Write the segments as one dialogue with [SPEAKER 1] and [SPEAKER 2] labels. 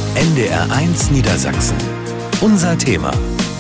[SPEAKER 1] NDR1 Niedersachsen. Unser Thema.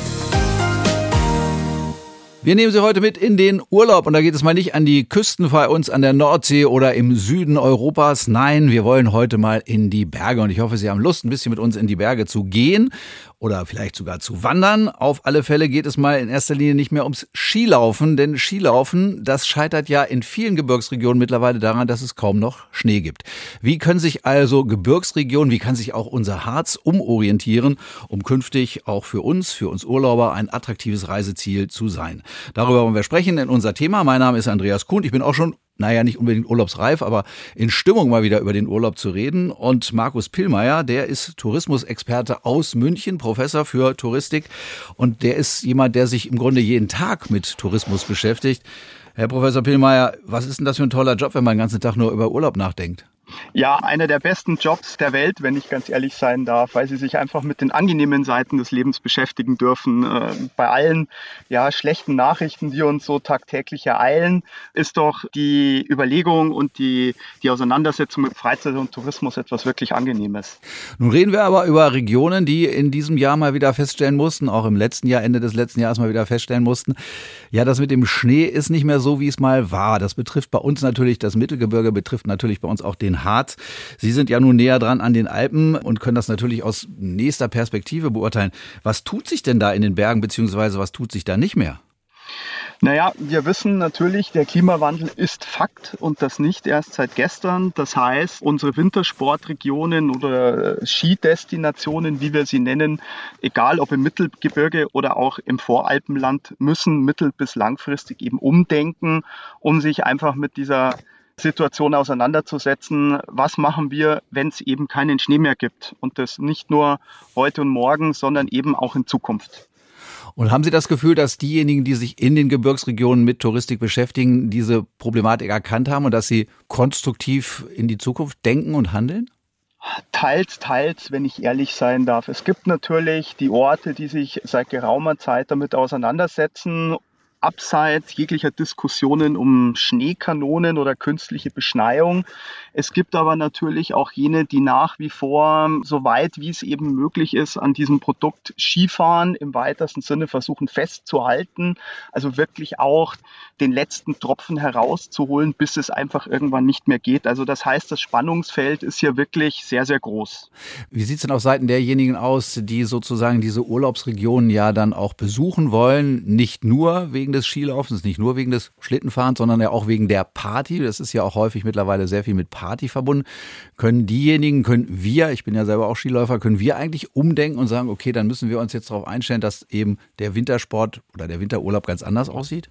[SPEAKER 2] Wir nehmen Sie heute mit in den Urlaub und da geht es mal nicht an die Küsten bei uns an der Nordsee oder im Süden Europas. Nein, wir wollen heute mal in die Berge und ich hoffe, Sie haben Lust, ein bisschen mit uns in die Berge zu gehen oder vielleicht sogar zu wandern. Auf alle Fälle geht es mal in erster Linie nicht mehr ums Skilaufen, denn Skilaufen, das scheitert ja in vielen Gebirgsregionen mittlerweile daran, dass es kaum noch Schnee gibt. Wie können sich also Gebirgsregionen, wie kann sich auch unser Harz umorientieren, um künftig auch für uns Urlauber ein attraktives Reiseziel zu sein? Darüber wollen wir sprechen in unser Thema. Mein Name ist Andreas Kuhn. Ich bin auch schon, nicht unbedingt urlaubsreif, aber in Stimmung mal wieder über den Urlaub zu reden. Und Markus Pillmeier, der ist Tourismusexperte aus München, Professor für Touristik. Und der ist jemand, der sich im Grunde jeden Tag mit Tourismus beschäftigt. Herr Professor Pillmeier, was ist denn das für ein toller Job, wenn man den ganzen Tag nur über Urlaub nachdenkt?
[SPEAKER 3] Ja, einer der besten Jobs der Welt, wenn ich ganz ehrlich sein darf, weil Sie sich einfach mit den angenehmen Seiten des Lebens beschäftigen dürfen. Bei allen schlechten Nachrichten, die uns so tagtäglich ereilen, ist doch die Überlegung und die Auseinandersetzung mit Freizeit und Tourismus etwas wirklich Angenehmes.
[SPEAKER 2] Nun reden wir aber über Regionen, die in diesem Jahr mal wieder feststellen mussten, auch im letzten Jahr, Ende des letzten Jahres mal wieder feststellen mussten, ja, das mit dem Schnee ist nicht mehr so, wie es mal war. Das betrifft bei uns natürlich das Mittelgebirge, betrifft natürlich bei uns auch den Harz. Sie sind ja nun näher dran an den Alpen und können das natürlich aus nächster Perspektive beurteilen. Was tut sich denn da in den Bergen, beziehungsweise was tut sich da nicht mehr?
[SPEAKER 3] Naja, wir wissen natürlich, der Klimawandel ist Fakt und das nicht erst seit gestern. Das heißt, unsere Wintersportregionen oder Skidestinationen, wie wir sie nennen, egal ob im Mittelgebirge oder auch im Voralpenland, müssen mittel- bis langfristig eben umdenken, um sich einfach mit dieser Situation auseinanderzusetzen. Was machen wir, wenn es eben keinen Schnee mehr gibt? Und das nicht nur heute und morgen, sondern eben auch in Zukunft.
[SPEAKER 2] Und haben Sie das Gefühl, dass diejenigen, die sich in den Gebirgsregionen mit Touristik beschäftigen, diese Problematik erkannt haben und dass sie konstruktiv in die Zukunft denken und handeln?
[SPEAKER 3] Teils, wenn ich ehrlich sein darf. Es gibt natürlich die Orte, die sich seit geraumer Zeit damit auseinandersetzen, abseits jeglicher Diskussionen um Schneekanonen oder künstliche Beschneiung. Es gibt aber natürlich auch jene, die nach wie vor, so weit wie es eben möglich ist, an diesem Produkt Skifahren im weitesten Sinne versuchen festzuhalten. Also wirklich auch den letzten Tropfen herauszuholen, bis es einfach irgendwann nicht mehr geht. Also das heißt, das Spannungsfeld ist hier wirklich sehr, sehr groß.
[SPEAKER 2] Wie sieht es denn auf Seiten derjenigen aus, die sozusagen diese Urlaubsregionen ja dann auch besuchen wollen? Nicht nur wegen des Skilaufens, nicht nur wegen des Schlittenfahrens, sondern ja auch wegen der Party. Das ist ja auch häufig mittlerweile sehr viel mit Party verbunden. Können wir, ich bin ja selber auch Skiläufer, können wir eigentlich umdenken und sagen, okay, dann müssen wir uns jetzt darauf einstellen, dass eben der Wintersport oder der Winterurlaub ganz anders aussieht?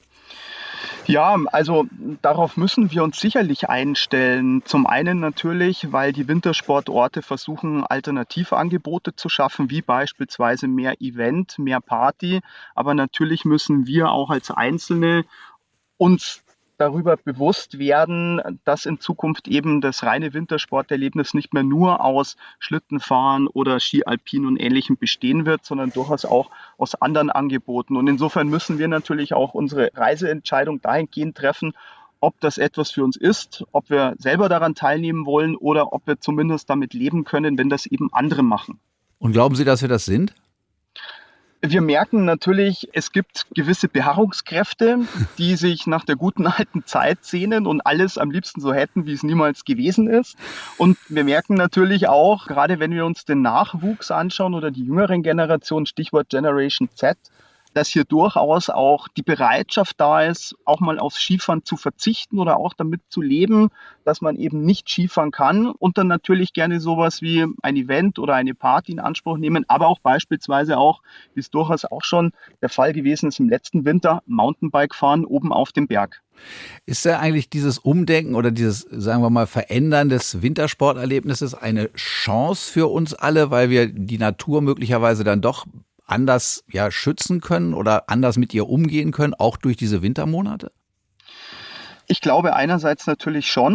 [SPEAKER 3] Ja, also darauf müssen wir uns sicherlich einstellen. Zum einen natürlich, weil die Wintersportorte versuchen, Alternativangebote zu schaffen, wie beispielsweise mehr Event, mehr Party. Aber natürlich müssen wir auch als Einzelne uns darüber bewusst werden, dass in Zukunft eben das reine Wintersporterlebnis nicht mehr nur aus Schlittenfahren oder Ski Alpin und Ähnlichem bestehen wird, sondern durchaus auch aus anderen Angeboten. Und insofern müssen wir natürlich auch unsere Reiseentscheidung dahingehend treffen, ob das etwas für uns ist, ob wir selber daran teilnehmen wollen oder ob wir zumindest damit leben können, wenn das eben andere machen.
[SPEAKER 2] Und glauben Sie, dass wir das sind?
[SPEAKER 3] Wir merken natürlich, es gibt gewisse Beharrungskräfte, die sich nach der guten alten Zeit sehnen und alles am liebsten so hätten, wie es niemals gewesen ist. Und wir merken natürlich auch, gerade wenn wir uns den Nachwuchs anschauen oder die jüngeren Generationen, Stichwort Generation Z, dass hier durchaus auch die Bereitschaft da ist, auch mal aufs Skifahren zu verzichten oder auch damit zu leben, dass man eben nicht Skifahren kann und dann natürlich gerne sowas wie ein Event oder eine Party in Anspruch nehmen, aber auch beispielsweise auch, wie es durchaus auch schon der Fall gewesen ist im letzten Winter, Mountainbike fahren oben auf dem Berg.
[SPEAKER 2] Ist ja eigentlich dieses Umdenken oder dieses, sagen wir mal, Verändern des Wintersporterlebnisses eine Chance für uns alle, weil wir die Natur möglicherweise dann doch anders schützen können oder anders mit ihr umgehen können, auch durch diese Wintermonate?
[SPEAKER 3] Ich glaube einerseits natürlich schon.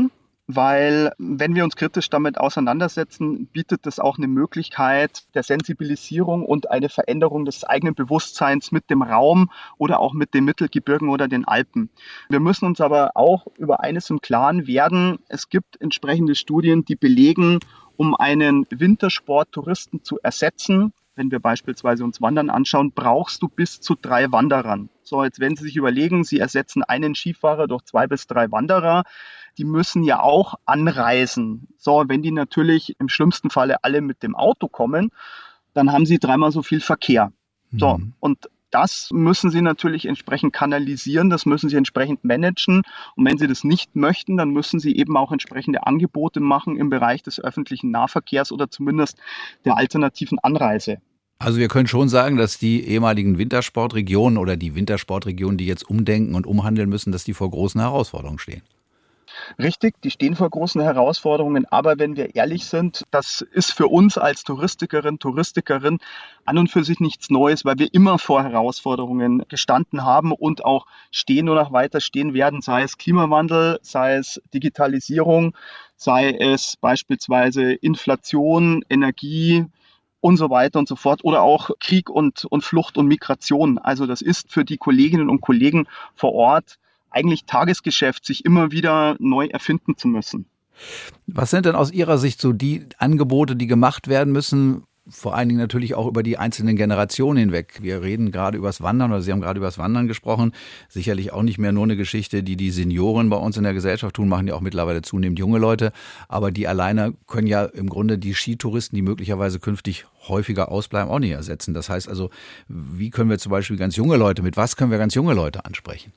[SPEAKER 3] weil wenn wir uns kritisch damit auseinandersetzen, bietet das auch eine Möglichkeit der Sensibilisierung und eine Veränderung des eigenen Bewusstseins mit dem Raum oder auch mit den Mittelgebirgen oder den Alpen. Wir müssen uns aber auch über eines im Klaren werden. Es gibt entsprechende Studien, die belegen, um einen Wintersporttouristen zu ersetzen, wenn wir beispielsweise uns Wandern anschauen, brauchst du bis zu 3 Wanderern. So, jetzt wenn Sie sich überlegen, Sie ersetzen einen Skifahrer durch 2 bis 3 Wanderer, die müssen ja auch anreisen. So, wenn die natürlich im schlimmsten Falle alle mit dem Auto kommen, dann haben Sie 3-mal so viel Verkehr. So, und das müssen Sie natürlich entsprechend kanalisieren, das müssen Sie entsprechend managen. Und wenn Sie das nicht möchten, dann müssen Sie eben auch entsprechende Angebote machen im Bereich des öffentlichen Nahverkehrs oder zumindest der alternativen Anreise.
[SPEAKER 2] Also wir können schon sagen, dass die ehemaligen Wintersportregionen oder die Wintersportregionen, die jetzt umdenken und umhandeln müssen, dass die vor großen Herausforderungen stehen.
[SPEAKER 3] Richtig, die stehen vor großen Herausforderungen, aber wenn wir ehrlich sind, das ist für uns als Touristikerin an und für sich nichts Neues, weil wir immer vor Herausforderungen gestanden haben und auch stehen oder auch weiter stehen werden, sei es Klimawandel, sei es Digitalisierung, sei es beispielsweise Inflation, Energie und so weiter und so fort oder auch Krieg und Flucht und Migration. Also das ist für die Kolleginnen und Kollegen vor Ort eigentlich Tagesgeschäft, sich immer wieder neu erfinden zu müssen.
[SPEAKER 2] Was sind denn aus Ihrer Sicht so die Angebote, die gemacht werden müssen, vor allen Dingen natürlich auch über die einzelnen Generationen hinweg? Wir reden gerade über das Wandern oder Sie haben gerade über das Wandern gesprochen. Sicherlich auch nicht mehr nur eine Geschichte, die die Senioren bei uns in der Gesellschaft tun, machen ja auch mittlerweile zunehmend junge Leute. Aber die alleine können ja im Grunde die Skitouristen, die möglicherweise künftig häufiger ausbleiben, auch nicht ersetzen. Das heißt also, wie können wir zum Beispiel mit was können wir ganz junge Leute ansprechen?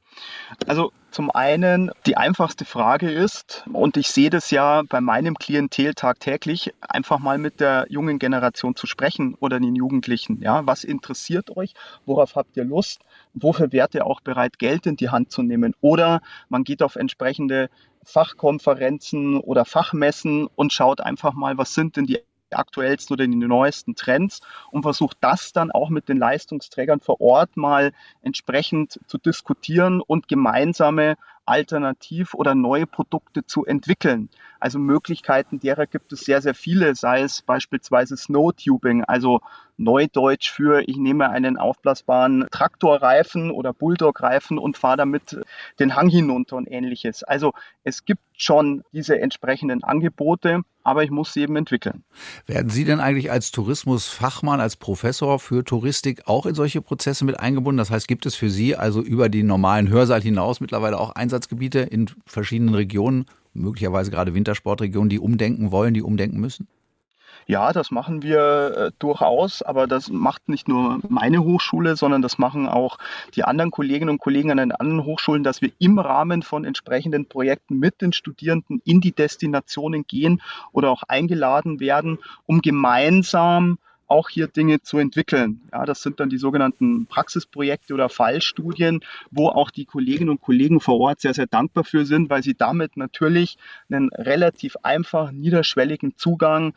[SPEAKER 3] Also zum einen, die einfachste Frage ist, und ich sehe das ja bei meinem Klientel tagtäglich, einfach mal mit der jungen Generation zu sprechen oder den Jugendlichen. Ja, was interessiert euch? Worauf habt ihr Lust? Wofür wärt ihr auch bereit, Geld in die Hand zu nehmen? Oder man geht auf entsprechende Fachkonferenzen oder Fachmessen und schaut einfach mal, was sind denn die aktuellsten oder die neuesten Trends und versucht das dann auch mit den Leistungsträgern vor Ort mal entsprechend zu diskutieren und gemeinsame alternativ oder neue Produkte zu entwickeln. Also Möglichkeiten derer gibt es sehr, sehr viele, sei es beispielsweise Snowtubing, also Neudeutsch für, ich nehme einen aufblasbaren Traktorreifen oder Bulldog-Reifen und fahre damit den Hang hinunter und ähnliches. Also es gibt schon diese entsprechenden Angebote, aber ich muss sie eben entwickeln.
[SPEAKER 2] Werden Sie denn eigentlich als Tourismusfachmann, als Professor für Touristik auch in solche Prozesse mit eingebunden? Das heißt, gibt es für Sie also über den normalen Hörsaal hinaus mittlerweile auch Einsatzgebiete in verschiedenen Regionen, möglicherweise gerade Wintersportregionen, die umdenken wollen, die umdenken müssen?
[SPEAKER 3] Ja, das machen wir durchaus, aber das macht nicht nur meine Hochschule, sondern das machen auch die anderen Kolleginnen und Kollegen an den anderen Hochschulen, dass wir im Rahmen von entsprechenden Projekten mit den Studierenden in die Destinationen gehen oder auch eingeladen werden, um gemeinsam auch hier Dinge zu entwickeln. Ja, das sind dann die sogenannten Praxisprojekte oder Fallstudien, wo auch die Kolleginnen und Kollegen vor Ort sehr, sehr dankbar für sind, weil sie damit natürlich einen relativ einfachen, niederschwelligen Zugang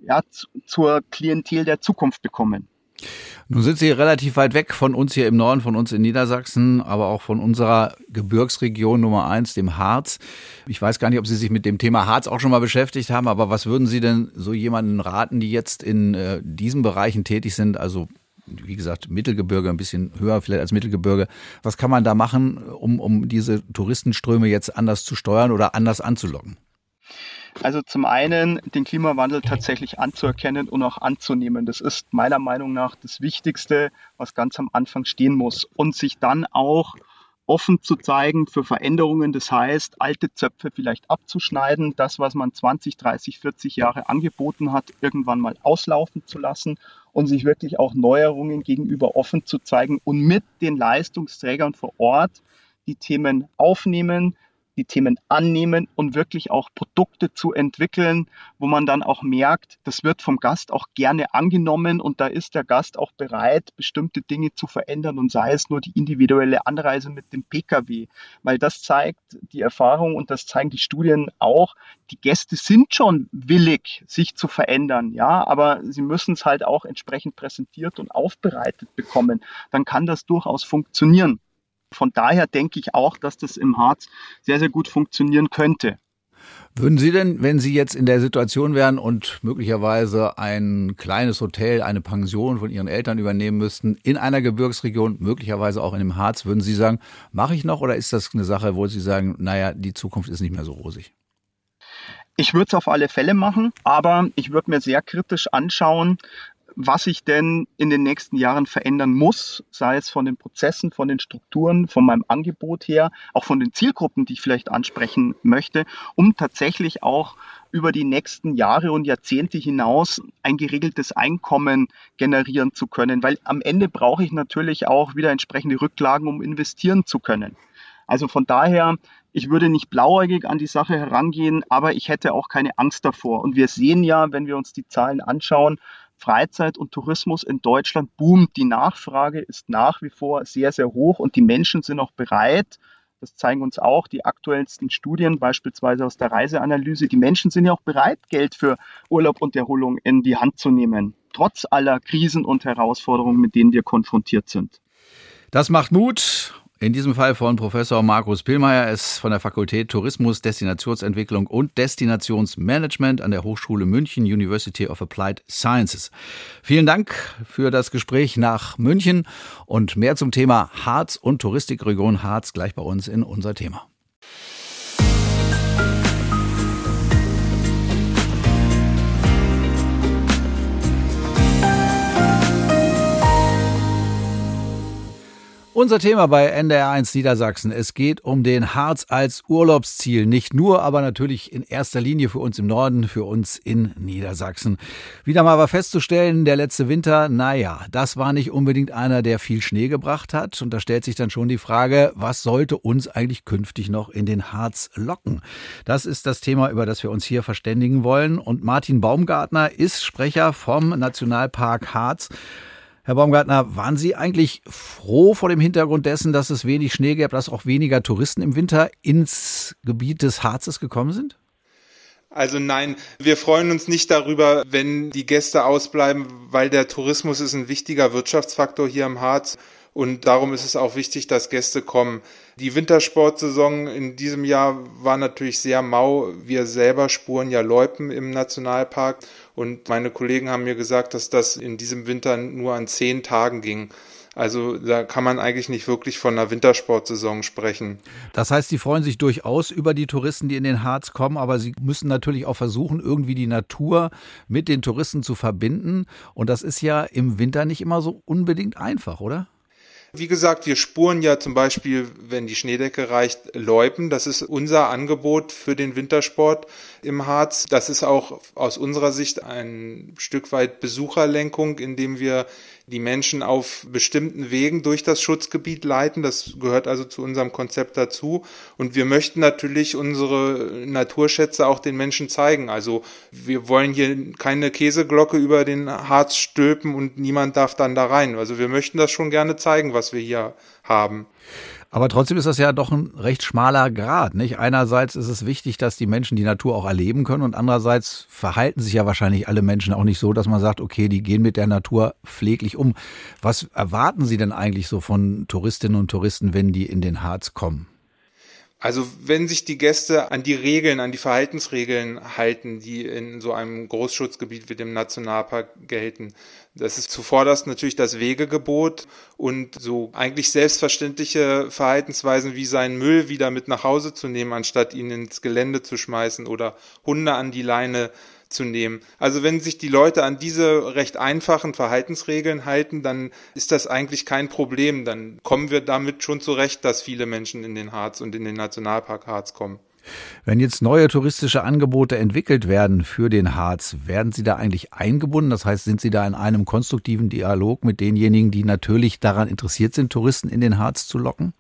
[SPEAKER 3] zur Klientel der Zukunft bekommen.
[SPEAKER 2] Nun sind Sie relativ weit weg von uns hier im Norden, von uns in Niedersachsen, aber auch von unserer Gebirgsregion Nummer 1, dem Harz. Ich weiß gar nicht, ob Sie sich mit dem Thema Harz auch schon mal beschäftigt haben, aber was würden Sie denn so jemanden raten, die jetzt in diesen Bereichen tätig sind, also wie gesagt, Mittelgebirge, ein bisschen höher vielleicht als Mittelgebirge. Was kann man da machen, um diese Touristenströme jetzt anders zu steuern oder anders anzulocken?
[SPEAKER 3] Also zum einen den Klimawandel tatsächlich anzuerkennen und auch anzunehmen. Das ist meiner Meinung nach das Wichtigste, was ganz am Anfang stehen muss. Und sich dann auch offen zu zeigen für Veränderungen. Das heißt, alte Zöpfe vielleicht abzuschneiden, das, was man 20, 30, 40 Jahre angeboten hat, irgendwann mal auslaufen zu lassen und sich wirklich auch Neuerungen gegenüber offen zu zeigen und mit den Leistungsträgern vor Ort die Themen aufnehmen, die Themen annehmen und wirklich auch Produkte zu entwickeln, wo man dann auch merkt, das wird vom Gast auch gerne angenommen und da ist der Gast auch bereit, bestimmte Dinge zu verändern und sei es nur die individuelle Anreise mit dem Pkw, weil das zeigt die Erfahrung und das zeigen die Studien auch, die Gäste sind schon willig, sich zu verändern, ja, aber sie müssen es halt auch entsprechend präsentiert und aufbereitet bekommen, dann kann das durchaus funktionieren. Von daher denke ich auch, dass das im Harz sehr, sehr gut funktionieren könnte.
[SPEAKER 2] Würden Sie denn, wenn Sie jetzt in der Situation wären und möglicherweise ein kleines Hotel, eine Pension von Ihren Eltern übernehmen müssten, in einer Gebirgsregion, möglicherweise auch in dem Harz, würden Sie sagen, mache ich noch oder ist das eine Sache, wo Sie sagen, naja, die Zukunft ist nicht mehr so rosig?
[SPEAKER 3] Ich würde es auf alle Fälle machen, aber ich würde mir sehr kritisch anschauen, was ich denn in den nächsten Jahren verändern muss, sei es von den Prozessen, von den Strukturen, von meinem Angebot her, auch von den Zielgruppen, die ich vielleicht ansprechen möchte, um tatsächlich auch über die nächsten Jahre und Jahrzehnte hinaus ein geregeltes Einkommen generieren zu können. Weil am Ende brauche ich natürlich auch wieder entsprechende Rücklagen, um investieren zu können. Also von daher, ich würde nicht blauäugig an die Sache herangehen, aber ich hätte auch keine Angst davor. Und wir sehen ja, wenn wir uns die Zahlen anschauen, Freizeit und Tourismus in Deutschland boomt. Die Nachfrage ist nach wie vor sehr, sehr hoch und die Menschen sind auch bereit. Das zeigen uns auch die aktuellsten Studien, beispielsweise aus der Reiseanalyse. Die Menschen sind ja auch bereit, Geld für Urlaub und Erholung in die Hand zu nehmen, trotz aller Krisen und Herausforderungen, mit denen wir konfrontiert sind.
[SPEAKER 2] Das macht Mut. In diesem Fall von Professor Markus Pillmeier. Er ist von der Fakultät Tourismus, Destinationsentwicklung und Destinationsmanagement an der Hochschule München, University of Applied Sciences. Vielen Dank für das Gespräch nach München und mehr zum Thema Harz und Touristikregion Harz gleich bei uns in unser Thema. Unser Thema bei NDR1 Niedersachsen. Es geht um den Harz als Urlaubsziel. Nicht nur, aber natürlich in erster Linie für uns im Norden, für uns in Niedersachsen. Wieder mal war festzustellen, der letzte Winter, naja, das war nicht unbedingt einer, der viel Schnee gebracht hat. Und da stellt sich dann schon die Frage, was sollte uns eigentlich künftig noch in den Harz locken? Das ist das Thema, über das wir uns hier verständigen wollen. Und Martin Baumgartner ist Sprecher vom Nationalpark Harz. Herr Baumgartner, waren Sie eigentlich froh vor dem Hintergrund dessen, dass es wenig Schnee gab, dass auch weniger Touristen im Winter ins Gebiet des Harzes gekommen sind?
[SPEAKER 4] Also nein, wir freuen uns nicht darüber, wenn die Gäste ausbleiben, weil der Tourismus ist ein wichtiger Wirtschaftsfaktor hier im Harz. Und darum ist es auch wichtig, dass Gäste kommen. Die Wintersportsaison in diesem Jahr war natürlich sehr mau. Wir selber spuren ja Loipen im Nationalpark. Und meine Kollegen haben mir gesagt, dass das in diesem Winter nur an 10 Tagen ging. Also da kann man eigentlich nicht wirklich von einer Wintersportsaison sprechen.
[SPEAKER 2] Das heißt, Sie freuen sich durchaus über die Touristen, die in den Harz kommen, aber Sie müssen natürlich auch versuchen, irgendwie die Natur mit den Touristen zu verbinden. Und das ist ja im Winter nicht immer so unbedingt einfach, oder?
[SPEAKER 4] Wie gesagt, wir spuren ja zum Beispiel, wenn die Schneedecke reicht, Loipen. Das ist unser Angebot für den Wintersport im Harz. Das ist auch aus unserer Sicht ein Stück weit Besucherlenkung, indem wir die Menschen auf bestimmten Wegen durch das Schutzgebiet leiten. Das gehört also zu unserem Konzept dazu. Und wir möchten natürlich unsere Naturschätze auch den Menschen zeigen. Also wir wollen hier keine Käseglocke über den Harz stülpen und niemand darf dann da rein. Also wir möchten das schon gerne zeigen, was wir hier haben.
[SPEAKER 2] Aber trotzdem ist das ja doch ein recht schmaler Grat, nicht? Einerseits ist es wichtig, dass die Menschen die Natur auch erleben können und andererseits verhalten sich ja wahrscheinlich alle Menschen auch nicht so, dass man sagt, okay, die gehen mit der Natur pfleglich um. Was erwarten Sie denn eigentlich so von Touristinnen und Touristen, wenn die in den Harz kommen?
[SPEAKER 4] Also wenn sich die Gäste an die Regeln, an die Verhaltensregeln halten, die in so einem Großschutzgebiet wie dem Nationalpark gelten, das ist zuvorderst natürlich das Wegegebot und so eigentlich selbstverständliche Verhaltensweisen wie seinen Müll wieder mit nach Hause zu nehmen, anstatt ihn ins Gelände zu schmeißen oder Hunde an die Leine zu nehmen. Also wenn sich die Leute an diese recht einfachen Verhaltensregeln halten, dann ist das eigentlich kein Problem. Dann kommen wir damit schon zurecht, dass viele Menschen in den Harz und in den Nationalpark Harz kommen.
[SPEAKER 2] Wenn jetzt neue touristische Angebote entwickelt werden für den Harz, werden Sie da eigentlich eingebunden? Das heißt, sind Sie da in einem konstruktiven Dialog mit denjenigen, die natürlich daran interessiert sind, Touristen in den Harz zu locken?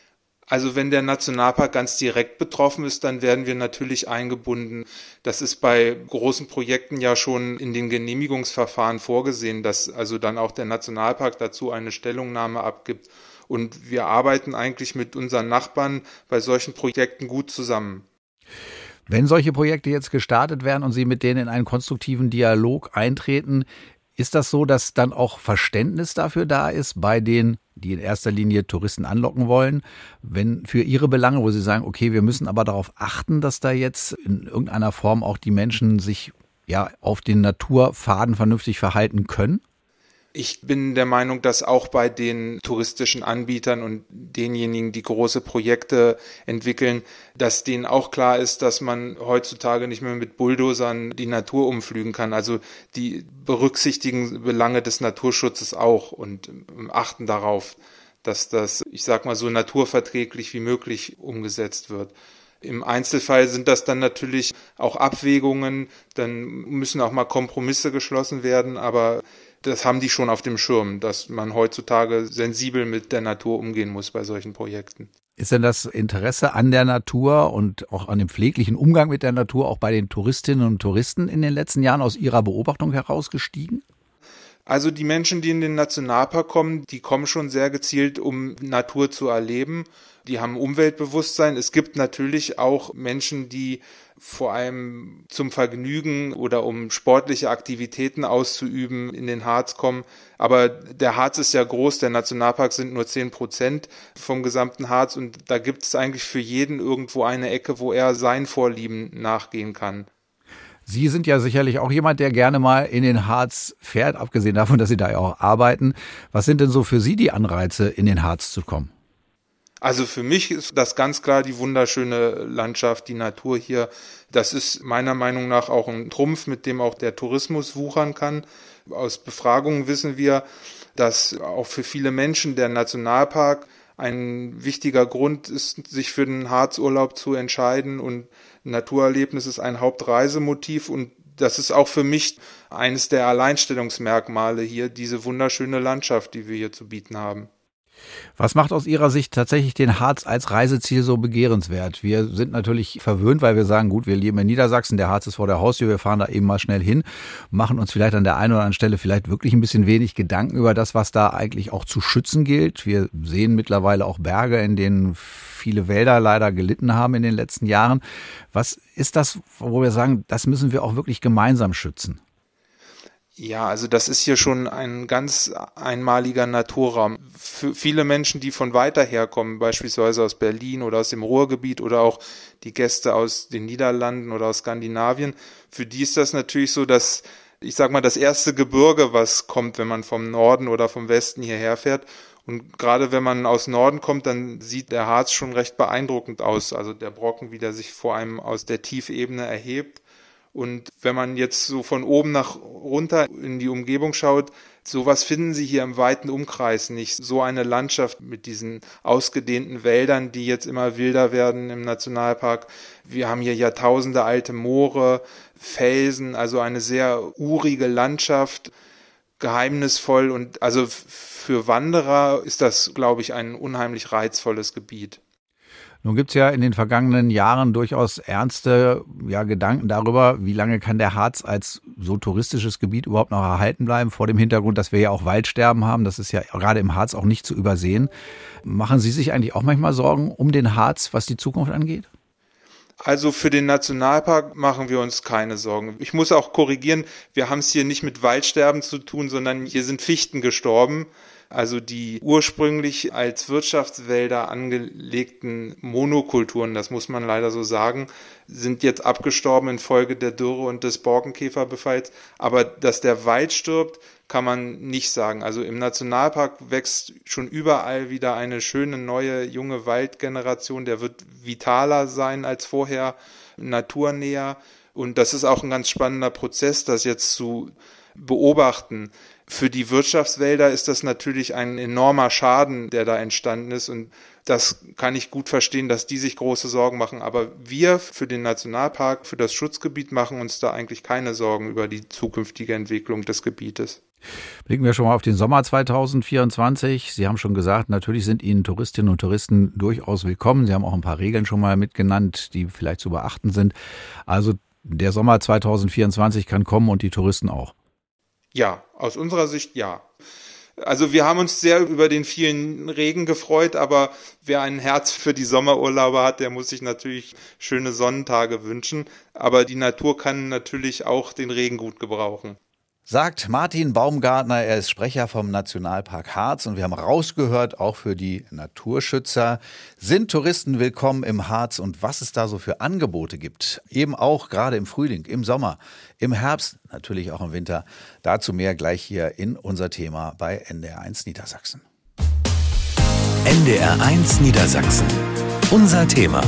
[SPEAKER 4] Also wenn der Nationalpark ganz direkt betroffen ist, dann werden wir natürlich eingebunden. Das ist bei großen Projekten ja schon in den Genehmigungsverfahren vorgesehen, dass also dann auch der Nationalpark dazu eine Stellungnahme abgibt. Und wir arbeiten eigentlich mit unseren Nachbarn bei solchen Projekten gut zusammen.
[SPEAKER 2] Wenn solche Projekte jetzt gestartet werden und Sie mit denen in einen konstruktiven Dialog eintreten, Ist das so, dass dann auch Verständnis dafür da ist bei denen, die in erster Linie Touristen anlocken wollen, wenn für ihre Belange, wo sie sagen, okay, wir müssen aber darauf achten, dass da jetzt in irgendeiner Form auch die Menschen sich auf den Naturpfaden vernünftig verhalten können?
[SPEAKER 4] Ich bin der Meinung, dass auch bei den touristischen Anbietern und denjenigen, die große Projekte entwickeln, dass denen auch klar ist, dass man heutzutage nicht mehr mit Bulldozern die Natur umflügen kann. Also die berücksichtigen Belange des Naturschutzes auch und achten darauf, dass das, ich sag mal, so naturverträglich wie möglich umgesetzt wird. Im Einzelfall sind das dann natürlich auch Abwägungen, dann müssen auch mal Kompromisse geschlossen werden, aber das haben die schon auf dem Schirm, dass man heutzutage sensibel mit der Natur umgehen muss bei solchen Projekten.
[SPEAKER 2] Ist denn das Interesse an der Natur und auch an dem pfleglichen Umgang mit der Natur auch bei den Touristinnen und Touristen in den letzten Jahren aus Ihrer Beobachtung heraus gestiegen?
[SPEAKER 4] Also die Menschen, die in den Nationalpark kommen, die kommen schon sehr gezielt, um Natur zu erleben. Die haben Umweltbewusstsein. Es gibt natürlich auch Menschen, die vor allem zum Vergnügen oder um sportliche Aktivitäten auszuüben in den Harz kommen. Aber der Harz ist ja groß, der Nationalpark sind nur 10% vom gesamten Harz und da gibt es eigentlich für jeden irgendwo eine Ecke, wo er seinen Vorlieben nachgehen kann.
[SPEAKER 2] Sie sind ja sicherlich auch jemand, der gerne mal in den Harz fährt, abgesehen davon, dass Sie da ja auch arbeiten. Was sind denn so für Sie die Anreize, in den Harz zu kommen?
[SPEAKER 4] Also für mich ist das ganz klar die wunderschöne Landschaft, die Natur hier. Das ist meiner Meinung nach auch ein Trumpf, mit dem auch der Tourismus wuchern kann. Aus Befragungen wissen wir, dass auch für viele Menschen der Nationalpark ein wichtiger Grund ist, sich für den Harzurlaub zu entscheiden, und Naturerlebnis ist ein Hauptreisemotiv, und das ist auch für mich eines der Alleinstellungsmerkmale hier, diese wunderschöne Landschaft, die wir hier zu bieten haben.
[SPEAKER 2] Was macht aus Ihrer Sicht tatsächlich den Harz als Reiseziel so begehrenswert? Wir sind natürlich verwöhnt, weil wir sagen, gut, wir leben in Niedersachsen, der Harz ist vor der Haustür, wir fahren da eben mal schnell hin, machen uns vielleicht an der einen oder anderen Stelle vielleicht wirklich ein bisschen wenig Gedanken über das, was da eigentlich auch zu schützen gilt. Wir sehen mittlerweile auch Berge, in denen viele Wälder leider gelitten haben in den letzten Jahren. Was ist das, wo wir sagen, das müssen wir auch wirklich gemeinsam schützen?
[SPEAKER 4] Ja, also das ist hier schon ein ganz einmaliger Naturraum. Für viele Menschen, die von weiter herkommen, beispielsweise aus Berlin oder aus dem Ruhrgebiet oder auch die Gäste aus den Niederlanden oder aus Skandinavien, für die ist das natürlich so, dass, ich sag mal, das erste Gebirge, was kommt, wenn man vom Norden oder vom Westen hierher fährt. Und gerade wenn man aus Norden kommt, dann sieht der Harz schon recht beeindruckend aus. Also der Brocken, wie der sich vor allem aus der Tiefebene erhebt. Und wenn man jetzt so von oben nach runter in die Umgebung schaut, sowas finden Sie hier im weiten Umkreis nicht. So eine Landschaft mit diesen ausgedehnten Wäldern, die jetzt immer wilder werden im Nationalpark. Wir haben hier jahrtausende alte Moore, Felsen, also eine sehr urige Landschaft, geheimnisvoll, und also für Wanderer ist das, glaube ich, ein unheimlich reizvolles Gebiet.
[SPEAKER 2] Nun gibt es ja in den vergangenen Jahren durchaus ernste Gedanken darüber, wie lange kann der Harz als so touristisches Gebiet überhaupt noch erhalten bleiben, vor dem Hintergrund, dass wir ja auch Waldsterben haben. Das ist ja gerade im Harz auch nicht zu übersehen. Machen Sie sich eigentlich auch manchmal Sorgen um den Harz, was die Zukunft angeht?
[SPEAKER 4] Also für den Nationalpark machen wir uns keine Sorgen. Ich muss auch korrigieren, wir haben es hier nicht mit Waldsterben zu tun, sondern hier sind Fichten gestorben. Also die ursprünglich als Wirtschaftswälder angelegten Monokulturen, das muss man leider so sagen, sind jetzt abgestorben infolge der Dürre und des Borkenkäferbefalls. Aber dass der Wald stirbt, kann man nicht sagen. Also im Nationalpark wächst schon überall wieder eine schöne neue junge Waldgeneration. Der wird vitaler sein als vorher, naturnäher. Und das ist auch ein ganz spannender Prozess, das jetzt zu beobachten. Für die Wirtschaftswälder ist das natürlich ein enormer Schaden, der da entstanden ist, und das kann ich gut verstehen, dass die sich große Sorgen machen. Aber wir für den Nationalpark, für das Schutzgebiet machen uns da eigentlich keine Sorgen über die zukünftige Entwicklung des Gebietes.
[SPEAKER 2] Blicken wir schon mal auf den Sommer 2024. Sie haben schon gesagt, natürlich sind Ihnen Touristinnen und Touristen durchaus willkommen. Sie haben auch ein paar Regeln schon mal mitgenannt, die vielleicht zu beachten sind. Also der Sommer 2024 kann kommen und die Touristen auch.
[SPEAKER 4] Ja, aus unserer Sicht ja. Also wir haben uns sehr über den vielen Regen gefreut, aber wer ein Herz für die Sommerurlaube hat, der muss sich natürlich schöne Sonnentage wünschen. Aber die Natur kann natürlich auch den Regen gut gebrauchen.
[SPEAKER 2] Sagt Martin Baumgartner, er ist Sprecher vom Nationalpark Harz und wir haben rausgehört, auch für die Naturschützer sind Touristen willkommen im Harz und was es da so für Angebote gibt. Eben auch gerade im Frühling, im Sommer, im Herbst, natürlich auch im Winter. Dazu mehr gleich hier in unser Thema bei NDR1 Niedersachsen.
[SPEAKER 1] NDR1 Niedersachsen. Unser Thema.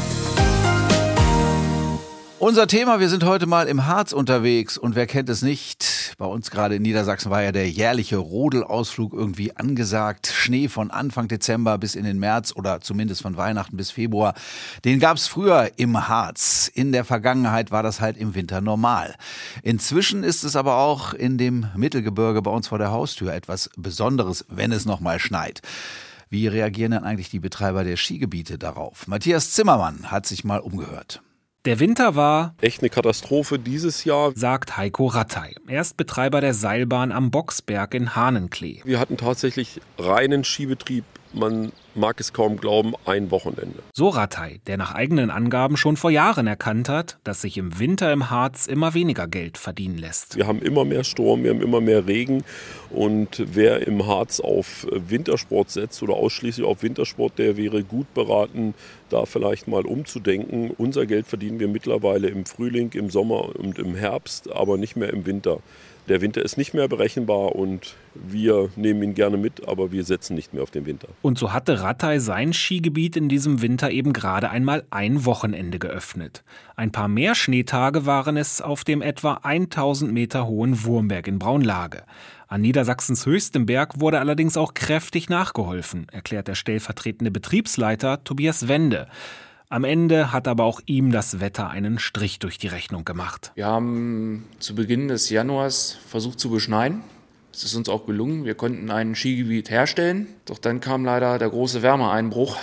[SPEAKER 2] Unser Thema, wir sind heute mal im Harz unterwegs und wer kennt es nicht, bei uns gerade in Niedersachsen war ja der jährliche Rodelausflug irgendwie angesagt. Schnee von Anfang Dezember bis in den März oder zumindest von Weihnachten bis Februar. Den gab es früher im Harz. In der Vergangenheit war das halt im Winter normal. Inzwischen ist es aber auch in dem Mittelgebirge bei uns vor der Haustür etwas Besonderes, wenn es noch mal schneit. Wie reagieren denn eigentlich die Betreiber der Skigebiete darauf? Matthias Zimmermann hat sich mal umgehört.
[SPEAKER 5] Der Winter war
[SPEAKER 6] echt eine Katastrophe dieses Jahr,
[SPEAKER 5] sagt Heiko Rattay. Er ist Betreiber der Seilbahn am Bocksberg in Hahnenklee.
[SPEAKER 6] Wir hatten tatsächlich reinen Skibetrieb, man mag es kaum glauben, ein Wochenende.
[SPEAKER 5] So Rattay, der nach eigenen Angaben schon vor Jahren erkannt hat, dass sich im Winter im Harz immer weniger Geld verdienen lässt.
[SPEAKER 6] Wir haben immer mehr Sturm, wir haben immer mehr Regen und wer im Harz auf Wintersport setzt oder ausschließlich auf Wintersport, der wäre gut beraten, da vielleicht mal umzudenken. Unser Geld verdienen wir mittlerweile im Frühling, im Sommer und im Herbst, aber nicht mehr im Winter. Der Winter ist nicht mehr berechenbar und wir nehmen ihn gerne mit, aber wir setzen nicht mehr auf den Winter.
[SPEAKER 5] Und so hatte Rattay sein Skigebiet in diesem Winter eben gerade einmal ein Wochenende geöffnet. Ein paar mehr Schneetage waren es auf dem etwa 1000 Meter hohen Wurmberg in Braunlage. An Niedersachsens höchstem Berg wurde allerdings auch kräftig nachgeholfen, erklärt der stellvertretende Betriebsleiter Tobias Wende. Am Ende hat aber auch ihm das Wetter einen Strich durch die Rechnung gemacht.
[SPEAKER 7] Wir haben zu Beginn des Januars versucht zu beschneien. Es ist uns auch gelungen. Wir konnten ein Skigebiet herstellen. Doch dann kam leider der große Wärmeeinbruch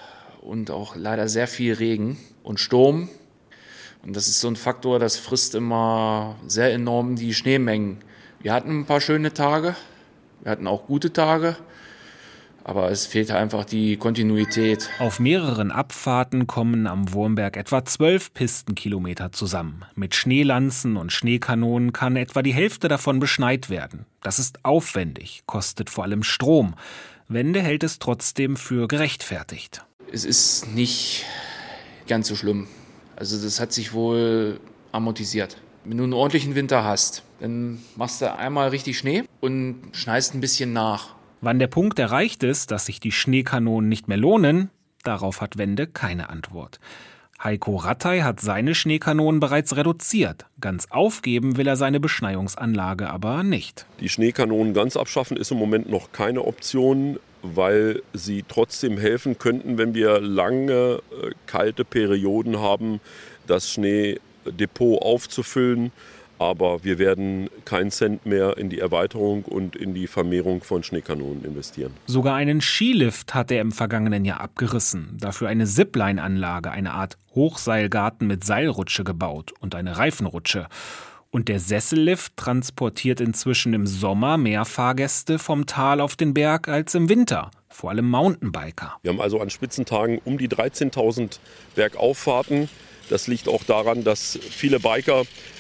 [SPEAKER 7] und auch leider sehr viel Regen und Sturm. Und das ist so ein Faktor, das frisst immer sehr enorm die Schneemengen. Wir hatten ein paar schöne Tage, wir hatten auch gute Tage. Aber es fehlte einfach die Kontinuität.
[SPEAKER 5] Auf mehreren Abfahrten kommen am Wurmberg etwa 12 Pistenkilometer zusammen. Mit Schneelanzen und Schneekanonen kann etwa die Hälfte davon beschneit werden. Das ist aufwendig, kostet vor allem Strom. Wende hält es trotzdem für gerechtfertigt.
[SPEAKER 7] Es ist nicht ganz so schlimm. Also das hat sich wohl amortisiert. Wenn du einen ordentlichen Winter hast, dann machst du einmal richtig Schnee und schneist ein bisschen nach.
[SPEAKER 5] Wann der Punkt erreicht ist, dass sich die Schneekanonen nicht mehr lohnen, darauf hat Wende keine Antwort. Heiko Rattay hat seine Schneekanonen bereits reduziert. Ganz aufgeben will er seine Beschneiungsanlage aber nicht.
[SPEAKER 6] Die Schneekanonen ganz abschaffen ist im Moment noch keine Option, weil sie trotzdem helfen könnten, wenn wir lange kalte Perioden haben, das Schneedepot aufzufüllen. Aber wir werden keinen Cent mehr in die Erweiterung und in die Vermehrung von Schneekanonen investieren.
[SPEAKER 5] Sogar einen Skilift hat er im vergangenen Jahr abgerissen. Dafür eine Zipline-Anlage, eine Art Hochseilgarten mit Seilrutsche gebaut und eine Reifenrutsche. Und der Sessellift transportiert inzwischen im Sommer mehr Fahrgäste vom Tal auf den Berg als im Winter. Vor allem Mountainbiker.
[SPEAKER 6] Wir haben also an Spitzentagen um die 13.000 Bergauffahrten. Das liegt auch daran, dass viele Biker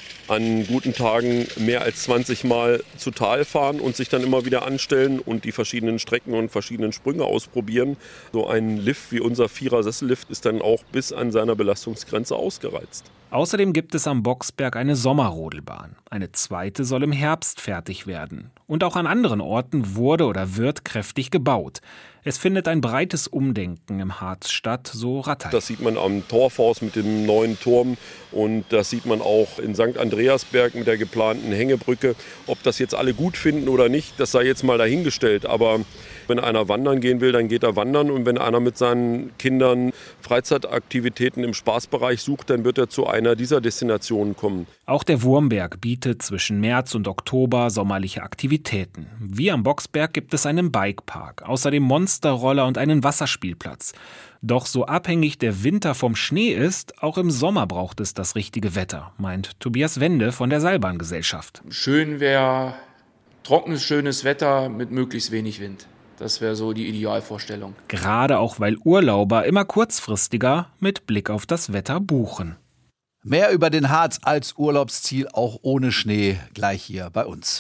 [SPEAKER 6] an guten Tagen mehr als 20 Mal zu Tal fahren und sich dann immer wieder anstellen und die verschiedenen Strecken und verschiedenen Sprünge ausprobieren. So ein Lift wie unser 4er-Sessellift ist dann auch bis an seiner Belastungsgrenze ausgereizt.
[SPEAKER 5] Außerdem gibt es am Bocksberg eine Sommerrodelbahn. Eine zweite soll im Herbst fertig werden. Und auch an anderen Orten wurde oder wird kräftig gebaut. Es findet ein breites Umdenken im Harz statt, so Rattay.
[SPEAKER 6] Das sieht man am Torfhaus mit dem neuen Turm und das sieht man auch in St. Andreasberg mit der geplanten Hängebrücke. Ob das jetzt alle gut finden oder nicht, das sei jetzt mal dahingestellt. Aber wenn einer wandern gehen will, dann geht er wandern. Und wenn einer mit seinen Kindern Freizeitaktivitäten im Spaßbereich sucht, dann wird er zu einer dieser Destinationen kommen.
[SPEAKER 5] Auch der Wurmberg bietet zwischen März und Oktober sommerliche Aktivitäten. Wie am Bocksberg gibt es einen Bikepark, außerdem Monsterroller und einen Wasserspielplatz. Doch so abhängig der Winter vom Schnee ist, auch im Sommer braucht es das richtige Wetter, meint Tobias Wende von der Seilbahngesellschaft.
[SPEAKER 7] Schön wäre trockenes, schönes Wetter mit möglichst wenig Wind. Das wäre so die Idealvorstellung.
[SPEAKER 5] Gerade auch, weil Urlauber immer kurzfristiger mit Blick auf das Wetter buchen.
[SPEAKER 2] Mehr über den Harz als Urlaubsziel auch ohne Schnee gleich hier bei uns.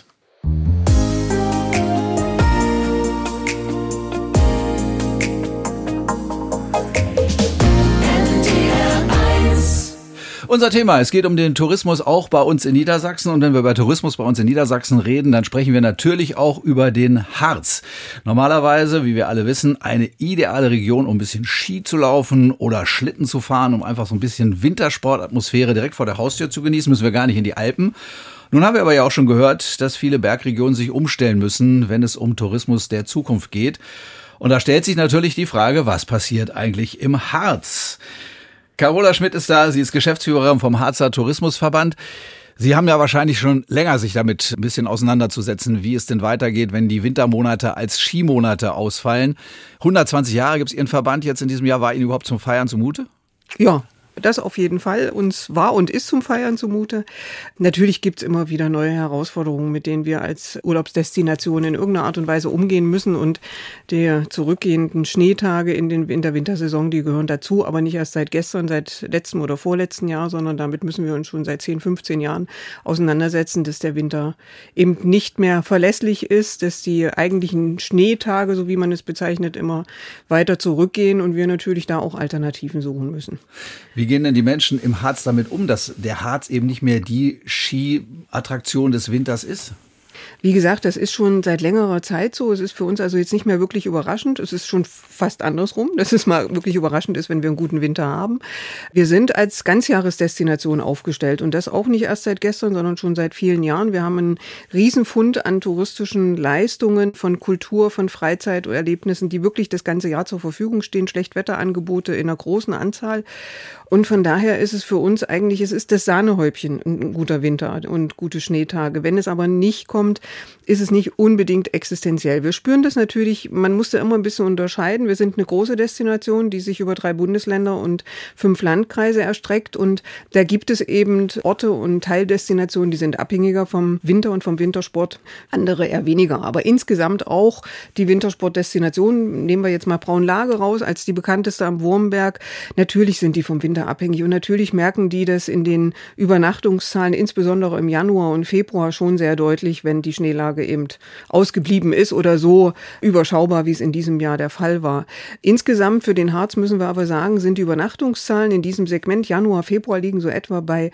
[SPEAKER 2] Unser Thema, es geht um den Tourismus auch bei uns in Niedersachsen. Und wenn wir über Tourismus bei uns in Niedersachsen reden, dann sprechen wir natürlich auch über den Harz. Normalerweise, wie wir alle wissen, eine ideale Region, um ein bisschen Ski zu laufen oder Schlitten zu fahren, um einfach so ein bisschen Wintersportatmosphäre direkt vor der Haustür zu genießen, müssen wir gar nicht in die Alpen. Nun haben wir aber ja auch schon gehört, dass viele Bergregionen sich umstellen müssen, wenn es um Tourismus der Zukunft geht. Und da stellt sich natürlich die Frage, was passiert eigentlich im Harz? Carola Schmidt ist da, sie ist Geschäftsführerin vom Harzer Tourismusverband. Sie haben ja wahrscheinlich schon länger sich damit ein bisschen auseinanderzusetzen, wie es denn weitergeht, wenn die Wintermonate als Skimonate ausfallen. 120 Jahre gibt es Ihren Verband jetzt in diesem Jahr. War Ihnen überhaupt zum Feiern zumute?
[SPEAKER 8] Ja. Das auf jeden Fall. Uns war und ist zum Feiern zumute. Natürlich gibt's immer wieder neue Herausforderungen, mit denen wir als Urlaubsdestination in irgendeiner Art und Weise umgehen müssen. Und die zurückgehenden Schneetage in der Wintersaison, die gehören dazu, aber nicht erst seit gestern, seit letztem oder vorletzten Jahr, sondern damit müssen wir uns schon seit 10, 15 Jahren auseinandersetzen, dass der Winter eben nicht mehr verlässlich ist, dass die eigentlichen Schneetage, so wie man es bezeichnet, immer weiter zurückgehen und wir natürlich da auch Alternativen suchen müssen.
[SPEAKER 2] Wie gehen denn die Menschen im Harz damit um, dass der Harz eben nicht mehr die Skiattraktion des Winters ist?
[SPEAKER 8] Wie gesagt, das ist schon seit längerer Zeit so. Es ist für uns also jetzt nicht mehr wirklich überraschend. Es ist schon fast andersrum, dass es mal wirklich überraschend ist, wenn wir einen guten Winter haben. Wir sind als Ganzjahresdestination aufgestellt und das auch nicht erst seit gestern, sondern schon seit vielen Jahren. Wir haben einen Riesenfund an touristischen Leistungen, von Kultur, von Freizeiterlebnissen, die wirklich das ganze Jahr zur Verfügung stehen. Schlechtwetterangebote in einer großen Anzahl. Und von daher ist es für uns eigentlich, es ist das Sahnehäubchen, ein guter Winter und gute Schneetage. Wenn es aber nicht kommt, ist es nicht unbedingt existenziell. Wir spüren das natürlich, man muss da immer ein bisschen unterscheiden. Wir sind eine große Destination, die sich über 3 Bundesländer und 5 Landkreise erstreckt und da gibt es eben Orte und Teildestinationen, die sind abhängiger vom Winter und vom Wintersport, andere eher weniger. Aber insgesamt auch die Wintersportdestinationen, nehmen wir jetzt mal Braunlage raus, als die bekannteste am Wurmberg, natürlich sind die vom Winter abhängig und natürlich merken die das in den Übernachtungszahlen, insbesondere im Januar und Februar schon sehr deutlich, wenn die Schneelage eben ausgeblieben ist oder so überschaubar, wie es in diesem Jahr der Fall war. Insgesamt für den Harz müssen wir aber sagen, sind die Übernachtungszahlen in diesem Segment Januar, Februar liegen so etwa bei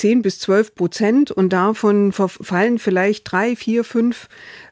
[SPEAKER 8] 10-12% und davon verfallen vielleicht 3, 4, 5%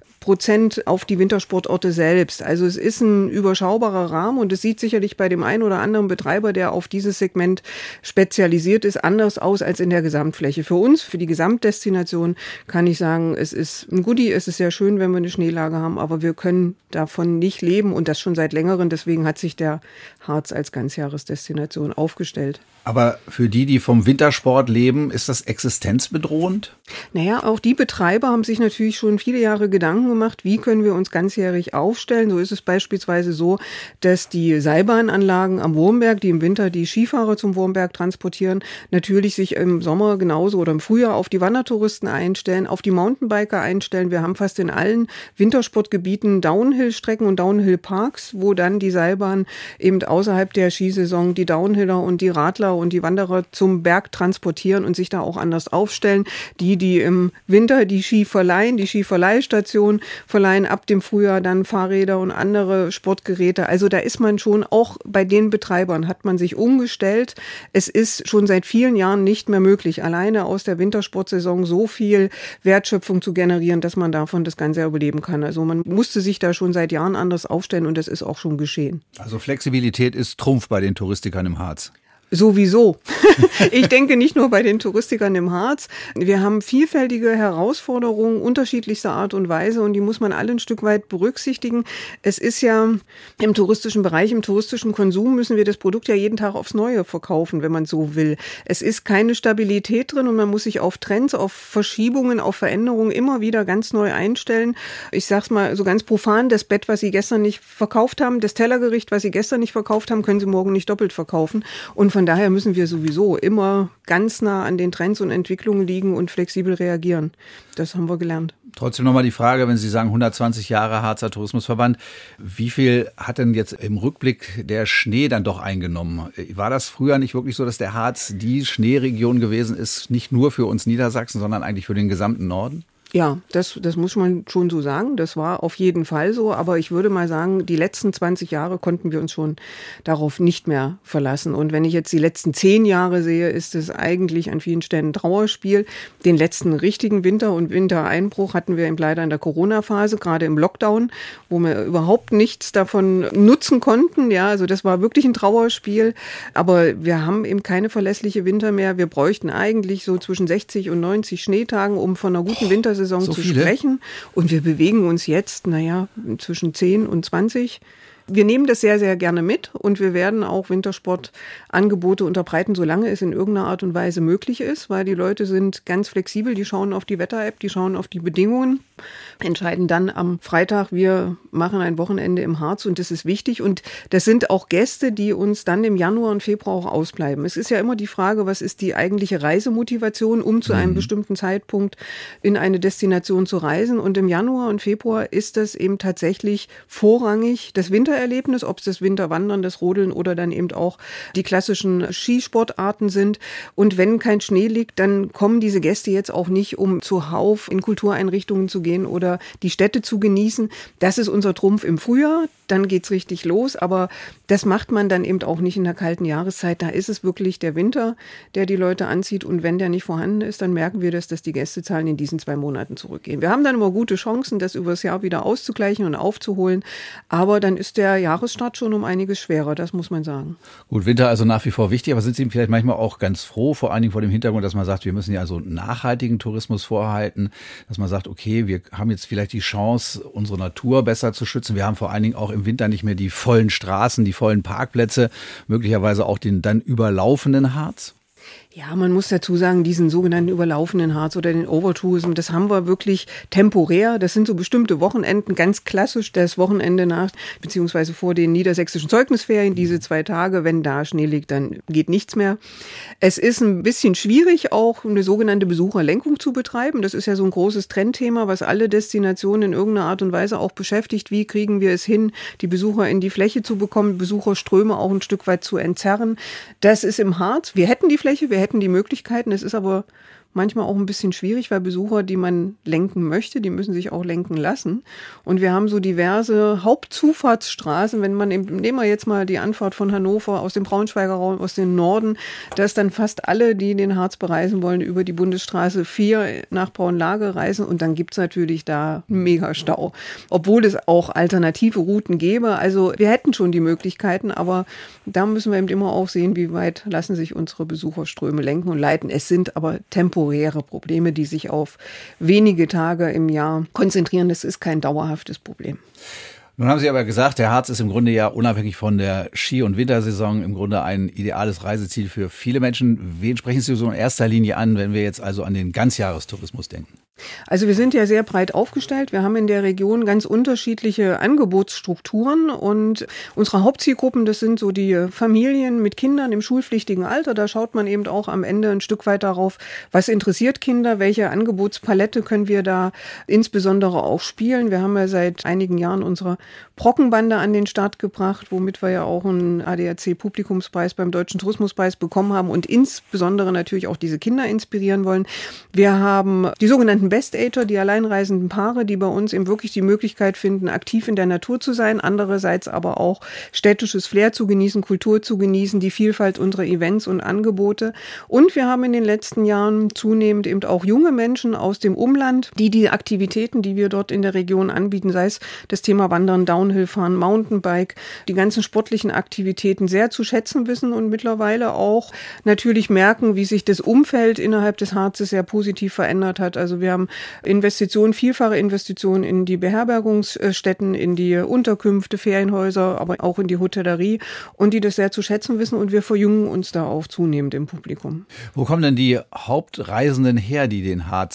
[SPEAKER 8] auf die Wintersportorte selbst. Also es ist ein überschaubarer Rahmen und es sieht sicherlich bei dem einen oder anderen Betreiber, der auf dieses Segment spezialisiert ist, anders aus als in der Gesamtfläche. Für uns, für die Gesamtdestination kann ich sagen, es ist ein Goodie, es ist sehr schön, wenn wir eine Schneelage haben, aber wir können davon nicht leben und das schon seit längerem. Deswegen hat sich der Harz als Ganzjahresdestination aufgestellt.
[SPEAKER 2] Aber für die vom Wintersport leben, ist das existenzbedrohend?
[SPEAKER 8] Naja, auch die Betreiber haben sich natürlich schon viele Jahre Gedanken gemacht, wie können wir uns ganzjährig aufstellen. So ist es beispielsweise so, dass die Seilbahnanlagen am Wurmberg, die im Winter die Skifahrer zum Wurmberg transportieren, natürlich sich im Sommer genauso oder im Frühjahr auf die Wandertouristen einstellen, auf die Mountainbiker einstellen. Wir haben fast in allen Wintersportgebieten Downhill-Strecken und Downhill-Parks, wo dann die Seilbahn eben außerhalb der Skisaison die Downhiller und die Radler und die Wanderer zum Berg transportieren und sich da auch anders aufstellen. Die im Winter die Ski verleihen, die Skiverleihstation verleihen ab dem Frühjahr dann Fahrräder und andere Sportgeräte. Also da ist man schon, auch bei den Betreibern hat man sich umgestellt. Es ist schon seit vielen Jahren nicht mehr möglich, alleine aus der Wintersportsaison so viel Wertschöpfung zu generieren, dass man davon das ganze Jahr überleben kann. Also man musste sich da schon seit Jahren anders aufstellen und das ist auch schon geschehen.
[SPEAKER 2] Also Flexibilität ist Trumpf bei den Touristikern im Harz.
[SPEAKER 8] Sowieso. Ich denke nicht nur bei den Touristikern im Harz. Wir haben vielfältige Herausforderungen unterschiedlichster Art und Weise und die muss man alle ein Stück weit berücksichtigen. Es ist ja im touristischen Bereich, im touristischen Konsum müssen wir das Produkt ja jeden Tag aufs Neue verkaufen, wenn man so will. Es ist keine Stabilität drin und man muss sich auf Trends, auf Verschiebungen, auf Veränderungen immer wieder ganz neu einstellen. Ich sag's mal so ganz profan, das Bett, was Sie gestern nicht verkauft haben, das Tellergericht, was Sie gestern nicht verkauft haben, können Sie morgen nicht doppelt verkaufen. Und von von daher müssen wir sowieso immer ganz nah an den Trends und Entwicklungen liegen und flexibel reagieren. Das haben wir gelernt.
[SPEAKER 2] Trotzdem nochmal die Frage, wenn Sie sagen 120 Jahre Harzer Tourismusverband, wie viel hat denn jetzt im Rückblick der Schnee dann doch eingenommen? War das früher nicht wirklich so, dass der Harz die Schneeregion gewesen ist, nicht nur für uns Niedersachsen, sondern eigentlich für den gesamten Norden?
[SPEAKER 8] Ja, das muss man schon so sagen. Das war auf jeden Fall so. Aber ich würde mal sagen, die letzten 20 Jahre konnten wir uns schon darauf nicht mehr verlassen. Und wenn ich jetzt die letzten 10 Jahre sehe, ist es eigentlich an vielen Stellen ein Trauerspiel. Den letzten richtigen Winter und Wintereinbruch hatten wir eben leider in der Corona-Phase, gerade im Lockdown, wo wir überhaupt nichts davon nutzen konnten. Ja, also das war wirklich ein Trauerspiel. Aber wir haben eben keine verlässliche Winter mehr. Wir bräuchten eigentlich so zwischen 60 und 90 Schneetagen, um von einer guten Wintersaison so zu sprechen. Und wir bewegen uns jetzt, zwischen 10 und 20. Wir nehmen das sehr, sehr gerne mit und wir werden auch Wintersportangebote unterbreiten, solange es in irgendeiner Art und Weise möglich ist, weil die Leute sind ganz flexibel, die schauen auf die Wetter-App, die schauen auf die Bedingungen, entscheiden dann am Freitag, wir machen ein Wochenende im Harz und das ist wichtig und das sind auch Gäste, die uns dann im Januar und Februar auch ausbleiben. Es ist ja immer die Frage, was ist die eigentliche Reisemotivation, um zu einem bestimmten Zeitpunkt in eine Destination zu reisen und im Januar und Februar ist das eben tatsächlich vorrangig das Wintererlebnis, ob es das Winterwandern, das Rodeln oder dann eben auch die klassischen Skisportarten sind. Und wenn kein Schnee liegt, dann kommen diese Gäste jetzt auch nicht, um zuhauf in Kultureinrichtungen zu gehen oder die Städte zu genießen. Das ist unser Trumpf im Frühjahr, dann geht's richtig los. Aber das macht man dann eben auch nicht in der kalten Jahreszeit. Da ist es wirklich der Winter, der die Leute anzieht. Und wenn der nicht vorhanden ist, dann merken wir dass die Gästezahlen in diesen 2 Monaten zurückgehen. Wir haben dann immer gute Chancen, das übers Jahr wieder auszugleichen und aufzuholen. Aber dann ist der Jahresstart schon um einiges schwerer, das muss man sagen.
[SPEAKER 2] Gut, Winter also nach wie vor wichtig, aber sind Sie vielleicht manchmal auch ganz froh, vor allen Dingen vor dem Hintergrund, dass man sagt, wir müssen ja so nachhaltigen Tourismus vorhalten, dass man sagt, okay, wir haben jetzt vielleicht die Chance, unsere Natur besser zu schützen. Wir haben vor allen Dingen auch im Winter nicht mehr die vollen Straßen, die vollen Parkplätze, möglicherweise auch den dann überlaufenden Harz.
[SPEAKER 8] Ja, man muss dazu sagen, diesen sogenannten überlaufenden Harz oder den Overtourism, das haben wir wirklich temporär. Das sind so bestimmte Wochenenden, ganz klassisch das Wochenende nach, beziehungsweise vor den niedersächsischen Zeugnisferien, diese 2 Tage, wenn da Schnee liegt, dann geht nichts mehr. Es ist ein bisschen schwierig, auch eine sogenannte Besucherlenkung zu betreiben. Das ist ja so ein großes Trendthema, was alle Destinationen in irgendeiner Art und Weise auch beschäftigt. Wie kriegen wir es hin, die Besucher in die Fläche zu bekommen, Besucherströme auch ein Stück weit zu entzerren? Das ist im Harz. Wir hätten die Fläche, wir hätten die Möglichkeiten. Es ist aber manchmal auch ein bisschen schwierig, weil Besucher, die man lenken möchte, die müssen sich auch lenken lassen. Und wir haben so diverse Hauptzufahrtsstraßen, wenn man eben, nehmen wir jetzt mal die Anfahrt von Hannover aus dem Braunschweiger Raum, aus dem Norden, dass dann fast alle, die den Harz bereisen wollen, über die Bundesstraße 4 nach Braunlage reisen und dann gibt's natürlich da einen Megastau. Obwohl es auch alternative Routen gäbe. Also wir hätten schon die Möglichkeiten, aber da müssen wir eben immer auch sehen, wie weit lassen sich unsere Besucherströme lenken und leiten. Es sind aber temporäre Probleme, die sich auf wenige Tage im Jahr konzentrieren. Das ist kein dauerhaftes Problem.
[SPEAKER 2] Nun haben Sie aber gesagt, der Harz ist im Grunde ja unabhängig von der Ski- und Wintersaison im Grunde ein ideales Reiseziel für viele Menschen. Wen sprechen Sie so in erster Linie an, wenn wir jetzt also an den Ganzjahrestourismus denken?
[SPEAKER 8] Also wir sind ja sehr breit aufgestellt. Wir haben in der Region ganz unterschiedliche Angebotsstrukturen und unsere Hauptzielgruppen, das sind so die Familien mit Kindern im schulpflichtigen Alter. Da schaut man eben auch am Ende ein Stück weit darauf, was interessiert Kinder, welche Angebotspalette können wir da insbesondere auch spielen. Wir haben ja seit einigen Jahren unsere Brockenbande an den Start gebracht, womit wir ja auch einen ADAC-Publikumspreis beim Deutschen Tourismuspreis bekommen haben und insbesondere natürlich auch diese Kinder inspirieren wollen. Wir haben die sogenannten Best-Ager, die alleinreisenden Paare, die bei uns eben wirklich die Möglichkeit finden, aktiv in der Natur zu sein, andererseits aber auch städtisches Flair zu genießen, Kultur zu genießen, die Vielfalt unserer Events und Angebote. Und wir haben in den letzten Jahren zunehmend eben auch junge Menschen aus dem Umland, die Aktivitäten, die wir dort in der Region anbieten, sei es das Thema Wandern, Downhillfahren, Mountainbike, die ganzen sportlichen Aktivitäten sehr zu schätzen wissen und mittlerweile auch natürlich merken, wie sich das Umfeld innerhalb des Harzes sehr positiv verändert hat. Also wir haben Investitionen, vielfache Investitionen in die Beherbergungsstätten, in die Unterkünfte, Ferienhäuser, aber auch in die Hotellerie und die das sehr zu schätzen wissen und wir verjüngen uns da auch zunehmend im Publikum.
[SPEAKER 2] Wo kommen denn die Hauptreisenden her, die den Harz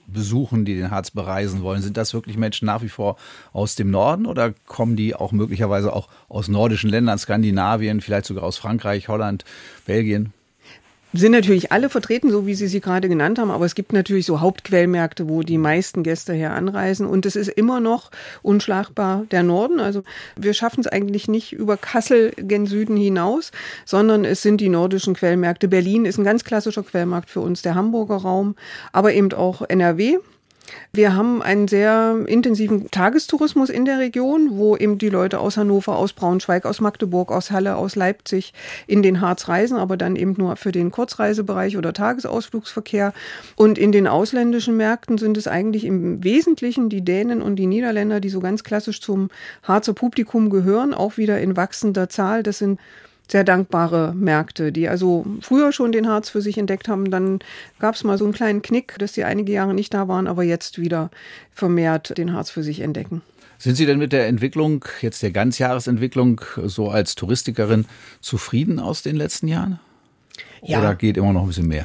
[SPEAKER 2] besuchen, die den Harz bereisen wollen? Sind das wirklich Menschen nach wie vor aus dem Norden oder kommen die auch möglicherweise auch aus nordischen Ländern, Skandinavien, vielleicht sogar aus Frankreich, Holland, Belgien?
[SPEAKER 8] Sind natürlich alle vertreten, so wie Sie gerade genannt haben, aber es gibt natürlich so Hauptquellmärkte, wo die meisten Gäste her anreisen und es ist immer noch unschlagbar der Norden. Also wir schaffen es eigentlich nicht über Kassel gen Süden hinaus, sondern es sind die nordischen Quellmärkte. Berlin ist ein ganz klassischer Quellmarkt für uns, der Hamburger Raum, aber eben auch NRW. Wir haben einen sehr intensiven Tagestourismus in der Region, wo eben die Leute aus Hannover, aus Braunschweig, aus Magdeburg, aus Halle, aus Leipzig in den Harz reisen, aber dann eben nur für den Kurzreisebereich oder Tagesausflugsverkehr. Und in den ausländischen Märkten sind es eigentlich im Wesentlichen die Dänen und die Niederländer, die so ganz klassisch zum Harzer Publikum gehören, auch wieder in wachsender Zahl. Das sind sehr dankbare Märkte, die also früher schon den Harz für sich entdeckt haben. Dann gab es mal so einen kleinen Knick, dass die einige Jahre nicht da waren, aber jetzt wieder vermehrt den Harz für sich entdecken.
[SPEAKER 2] Sind Sie denn mit der Entwicklung, jetzt der Ganzjahresentwicklung, so als Touristikerin zufrieden aus den letzten Jahren?
[SPEAKER 8] Ja.
[SPEAKER 2] Oder geht immer noch ein bisschen mehr?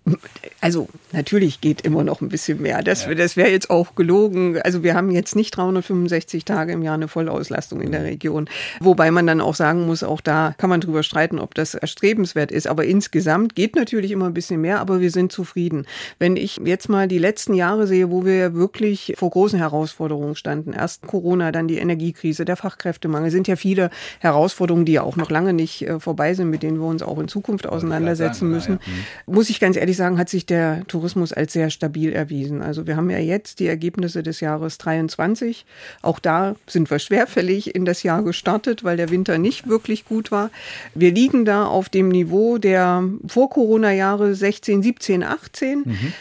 [SPEAKER 8] Also natürlich geht immer noch ein bisschen mehr. Das wäre jetzt auch gelogen. Also wir haben jetzt nicht 365 Tage im Jahr eine Vollauslastung in der Region. Wobei man dann auch sagen muss, auch da kann man drüber streiten, ob das erstrebenswert ist. Aber insgesamt geht natürlich immer ein bisschen mehr, aber wir sind zufrieden. Wenn ich jetzt mal die letzten Jahre sehe, wo wir wirklich vor großen Herausforderungen standen, erst Corona, dann die Energiekrise, der Fachkräftemangel, sind ja viele Herausforderungen, die ja auch noch lange nicht vorbei sind, mit denen wir uns auch in Zukunft auseinandersetzen müssen. Muss ich ganz ehrlich sagen, hat sich der Tourismus als sehr stabil erwiesen. Also wir haben ja jetzt die Ergebnisse des Jahres 23. Auch da sind wir schwerfällig in das Jahr gestartet, weil der Winter nicht wirklich gut war. Wir liegen da auf dem Niveau der Vor-Corona-Jahre 16, 17, 18.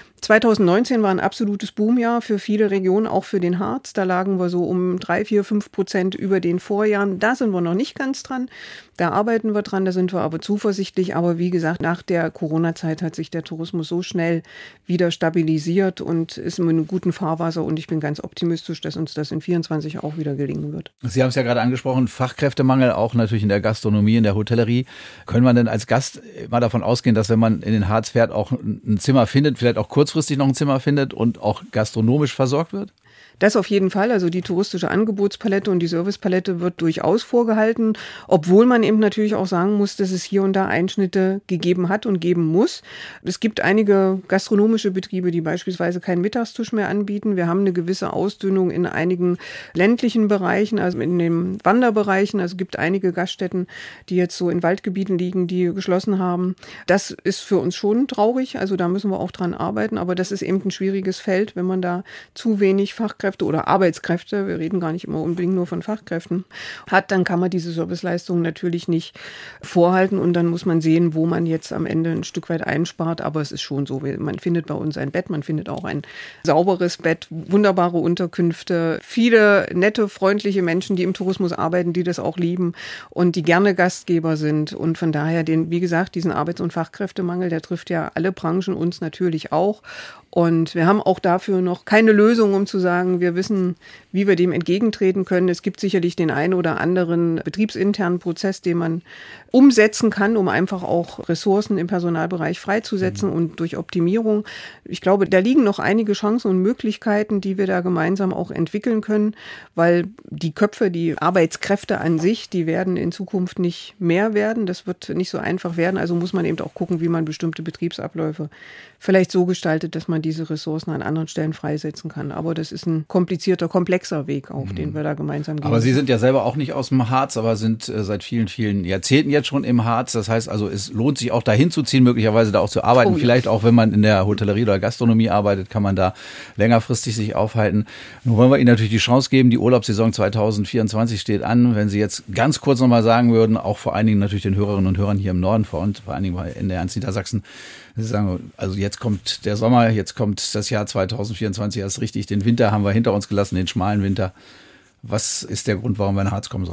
[SPEAKER 8] 2019 war ein absolutes Boomjahr für viele Regionen, auch für den Harz. Da lagen wir so um 3, 4, 5% über den Vorjahren. Da sind wir noch nicht ganz dran. Da arbeiten wir dran, da sind wir aber zuversichtlich. Aber wie gesagt, nach der Corona-Zeit hat sich der Tourismus so schnell wieder stabilisiert und ist in einem guten Fahrwasser. Und ich bin ganz optimistisch, dass uns das in 24 auch wieder gelingen wird.
[SPEAKER 2] Sie haben es ja gerade angesprochen, Fachkräftemangel, auch natürlich in der Gastronomie, in der Hotellerie. Können wir denn als Gast mal davon ausgehen, dass wenn man in den Harz fährt, auch ein Zimmer findet, vielleicht auch kurzfristig noch ein Zimmer findet und auch gastronomisch versorgt wird?
[SPEAKER 8] Das auf jeden Fall. Also die touristische Angebotspalette und die Servicepalette wird durchaus vorgehalten, obwohl man eben natürlich auch sagen muss, dass es hier und da Einschnitte gegeben hat und geben muss. Es gibt einige gastronomische Betriebe, die beispielsweise keinen Mittagstisch mehr anbieten. Wir haben eine gewisse Ausdünnung in einigen ländlichen Bereichen, also in den Wanderbereichen. Also es gibt einige Gaststätten, die jetzt so in Waldgebieten liegen, die geschlossen haben. Das ist für uns schon traurig. Also da müssen wir auch dran arbeiten. Aber das ist eben ein schwieriges Feld, wenn man da zu wenig Fachkräfte oder Arbeitskräfte, wir reden gar nicht immer unbedingt nur von Fachkräften, hat, dann kann man diese Serviceleistungen natürlich nicht vorhalten und dann muss man sehen, wo man jetzt am Ende ein Stück weit einspart, aber es ist schon so, man findet bei uns ein Bett, man findet auch ein sauberes Bett, wunderbare Unterkünfte, viele nette, freundliche Menschen, die im Tourismus arbeiten, die das auch lieben und die gerne Gastgeber sind und von daher, wie gesagt, diesen Arbeits- und Fachkräftemangel, der trifft ja alle Branchen, uns natürlich auch. Und wir haben auch dafür noch keine Lösung, um zu sagen, wir wissen, wie wir dem entgegentreten können. Es gibt sicherlich den einen oder anderen betriebsinternen Prozess, den man umsetzen kann, um einfach auch Ressourcen im Personalbereich freizusetzen und durch Optimierung. Ich glaube, da liegen noch einige Chancen und Möglichkeiten, die wir da gemeinsam auch entwickeln können, weil die Köpfe, die Arbeitskräfte an sich, die werden in Zukunft nicht mehr werden. Das wird nicht so einfach werden. Also muss man eben auch gucken, wie man bestimmte Betriebsabläufe vielleicht so gestaltet, dass man diese Ressourcen an anderen Stellen freisetzen kann. Aber das ist ein komplizierter, komplexer Weg auch, den wir da gemeinsam gehen.
[SPEAKER 2] Aber Sie sind ja selber auch nicht aus dem Harz, aber sind seit vielen, vielen Jahrzehnten jetzt schon im Harz. Das heißt also, es lohnt sich auch dahin zu ziehen, möglicherweise da auch zu arbeiten.
[SPEAKER 8] Oh, ja.
[SPEAKER 2] Vielleicht auch, wenn man in der Hotellerie oder Gastronomie arbeitet, kann man da längerfristig sich aufhalten. Nun wollen wir Ihnen natürlich die Chance geben. Die Urlaubssaison 2024 steht an. Wenn Sie jetzt ganz kurz nochmal sagen würden, auch vor allen Dingen natürlich den Hörerinnen und Hörern hier im Norden und vor allen Dingen bei NDR Niedersachsen, Sie sagen, also jetzt kommt der Sommer, jetzt kommt das Jahr 2024 erst richtig. Den Winter haben wir hinter uns gelassen, den schmalen Winter. Was ist der Grund, warum wir in Harz kommen sollen?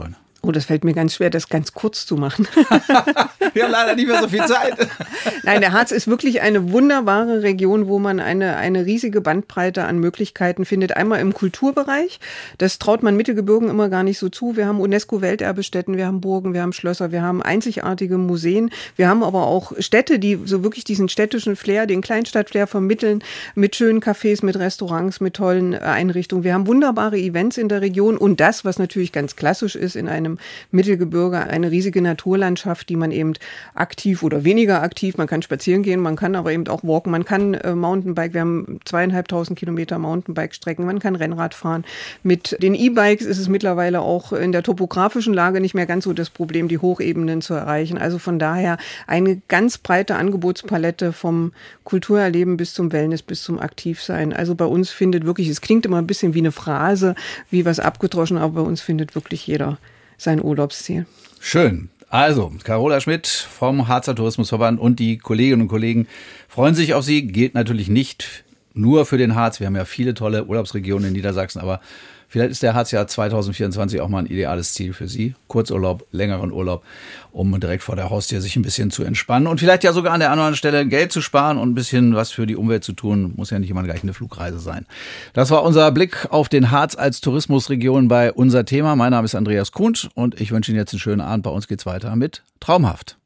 [SPEAKER 8] Oh, das fällt mir ganz schwer, das ganz kurz zu machen.
[SPEAKER 2] Wir haben leider nicht mehr so viel Zeit.
[SPEAKER 8] Nein, der Harz ist wirklich eine wunderbare Region, wo man eine riesige Bandbreite an Möglichkeiten findet. Einmal im Kulturbereich, das traut man Mittelgebirgen immer gar nicht so zu. Wir haben UNESCO-Welterbestätten, wir haben Burgen, wir haben Schlösser, wir haben einzigartige Museen. Wir haben aber auch Städte, die so wirklich diesen städtischen Flair, den Kleinstadt-Flair vermitteln, mit schönen Cafés, mit Restaurants, mit tollen Einrichtungen. Wir haben wunderbare Events in der Region und das, was natürlich ganz klassisch ist in einem Mittelgebirge, eine riesige Naturlandschaft, die man eben aktiv oder weniger aktiv, man kann spazieren gehen, man kann aber eben auch walken, man kann Mountainbike, wir haben 2.500 Kilometer Mountainbike-Strecken, man kann Rennrad fahren. Mit den E-Bikes ist es mittlerweile auch in der topografischen Lage nicht mehr ganz so das Problem, die Hochebenen zu erreichen. Also von daher eine ganz breite Angebotspalette vom Kulturerleben bis zum Wellness, bis zum Aktivsein. Also bei uns findet wirklich, es klingt immer ein bisschen wie eine Phrase, wie was abgedroschen, aber bei uns findet wirklich jeder sein Urlaubsziel.
[SPEAKER 2] Schön. Also, Carola Schmidt vom Harzer Tourismusverband und die Kolleginnen und Kollegen freuen sich auf Sie. Gilt natürlich nicht nur für den Harz. Wir haben ja viele tolle Urlaubsregionen in Niedersachsen, aber vielleicht ist der Harzjahr 2024 auch mal ein ideales Ziel für Sie. Kurzurlaub, längeren Urlaub, um direkt vor der Haustür sich ein bisschen zu entspannen und vielleicht ja sogar an der anderen Stelle Geld zu sparen und ein bisschen was für die Umwelt zu tun. Muss ja nicht immer gleich eine Flugreise sein. Das war unser Blick auf den Harz als Tourismusregion bei Unser Thema. Mein Name ist Andreas Kunth und ich wünsche Ihnen jetzt einen schönen Abend. Bei uns geht's weiter mit Traumhaft.